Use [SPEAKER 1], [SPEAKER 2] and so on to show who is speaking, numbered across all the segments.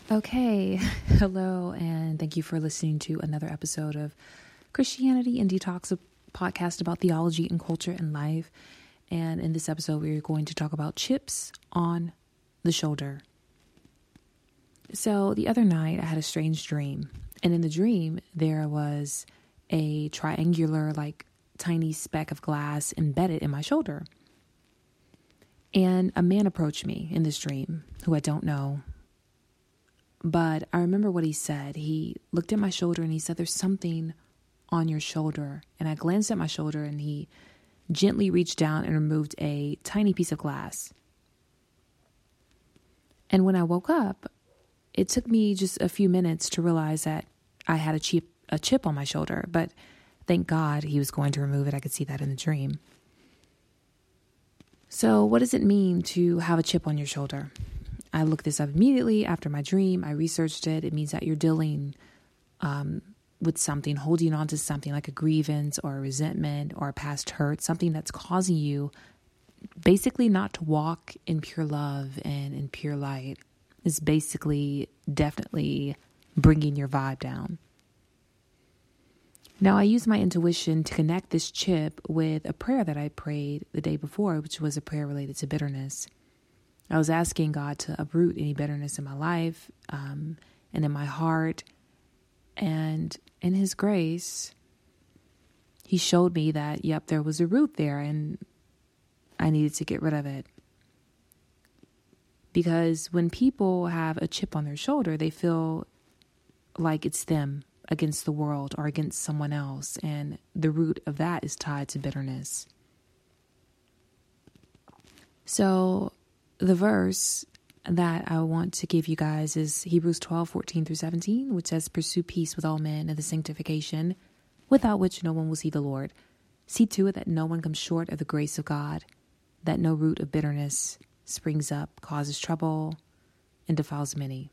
[SPEAKER 1] Okay, hello, and thank you for listening to another episode of Christianity and Detox, a podcast about theology and culture and life. And in this episode, we're going to talk about chips on the shoulder. So the other night, I had a strange dream, and in the dream, there was a triangular, tiny speck of glass embedded in my shoulder. And a man approached me in this dream, who I don't know. But I remember what he said. He looked at my shoulder and he said, "There's something on your shoulder." And I glanced at my shoulder and he gently reached down and removed a tiny piece of glass. And when I woke up, it took me just a few minutes to realize that I had a chip on my shoulder. But thank God he was going to remove it. I could see that in the dream. So what does it mean to have a chip on your shoulder? I looked this up immediately after my dream. I researched it. It means that you're dealing with something, holding on to something like a grievance or a resentment or a past hurt, something that's causing you basically not to walk in pure love and in pure light. It's basically definitely bringing your vibe down. Now, I used my intuition to connect this chip with a prayer that I prayed the day before, which was a prayer related to bitterness. I was asking God to uproot any bitterness in my life and in my heart. And in His grace, He showed me that, there was a root there and I needed to get rid of it. Because when people have a chip on their shoulder, they feel like it's them against the world or against someone else. And the root of that is tied to bitterness. So the verse that I want to give you guys is Hebrews 12:14-17, which says, "Pursue peace with all men and the sanctification, without which no one will see the Lord. See to it that no one comes short of the grace of God, that no root of bitterness springs up, causes trouble, and defiles many."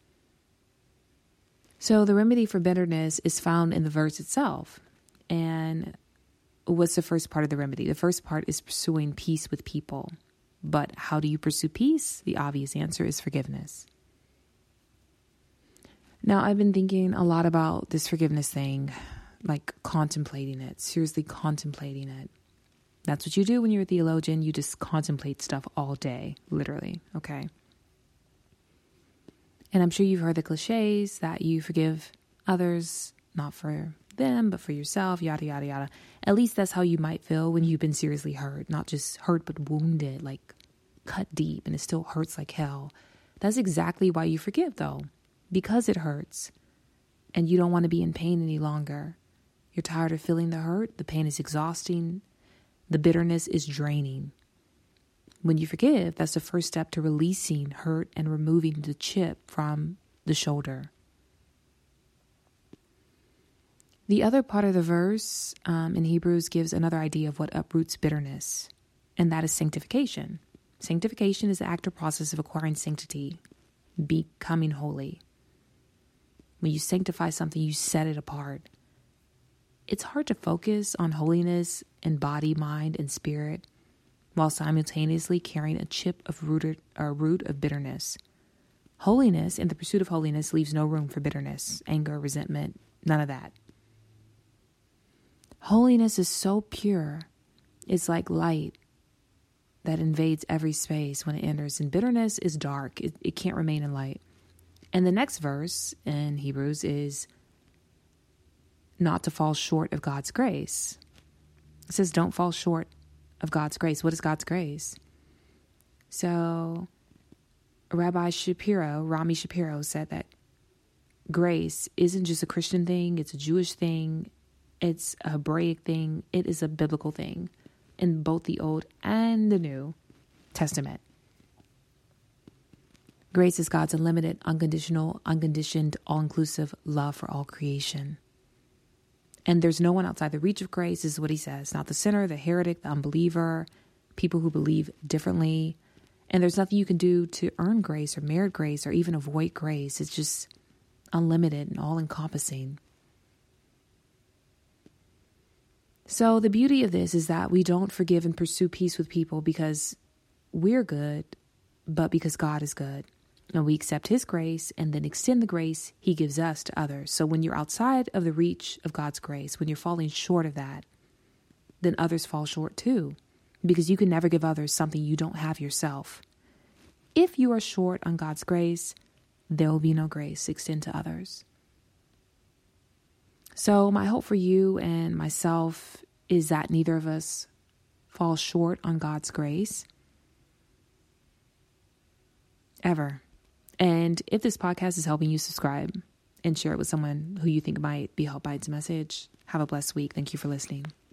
[SPEAKER 1] So the remedy for bitterness is found in the verse itself. And what's the first part of the remedy? The first part is pursuing peace with people. But how do you pursue peace? The obvious answer is forgiveness. Now, I've been thinking a lot about this forgiveness thing, contemplating it, seriously contemplating it. That's what you do when you're a theologian. You just contemplate stuff all day, literally, okay? And I'm sure you've heard the cliches that you forgive others, not for them, but for yourself, yada, yada, yada. At least that's how you might feel when you've been seriously hurt, not just hurt, but wounded, cut deep, and it still hurts like hell. That's exactly why you forgive, though, because it hurts and you don't want to be in pain any longer. You're tired of feeling the hurt. The pain is exhausting. The bitterness is draining. When you forgive, that's the first step to releasing hurt and removing the chip from the shoulder. The other part of the verse in Hebrews gives another idea of what uproots bitterness, and that is sanctification. Sanctification is the active process of acquiring sanctity, becoming holy. When you sanctify something, you set it apart. It's hard to focus on holiness in body, mind, and spirit while simultaneously carrying a chip of root of bitterness. Holiness and the pursuit of holiness leaves no room for bitterness, anger, resentment, none of that. Holiness is so pure. It's like light that invades every space when it enters. And bitterness is dark. It can't remain in light. And the next verse in Hebrews is not to fall short of God's grace. It says, don't fall short of God's grace. What is God's grace? So Rami Shapiro said that grace isn't just a Christian thing. It's a Jewish thing. It's a Hebraic thing. It is a biblical thing in both the Old and the New Testament. Grace is God's unlimited, unconditional, unconditioned, all-inclusive love for all creation. And there's no one outside the reach of grace, is what he says. Not the sinner, the heretic, the unbeliever, people who believe differently. And there's nothing you can do to earn grace or merit grace or even avoid grace. It's just unlimited and all-encompassing. So the beauty of this is that we don't forgive and pursue peace with people because we're good, but because God is good. And we accept his grace and then extend the grace he gives us to others. So when you're outside of the reach of God's grace, when you're falling short of that, then others fall short too, because you can never give others something you don't have yourself. If you are short on God's grace, there will be no grace to extend to others. So my hope for you and myself is that neither of us fall short on God's grace ever. And if this podcast is helping you, subscribe and share it with someone who you think might be helped by its message. Have a blessed week. Thank you for listening.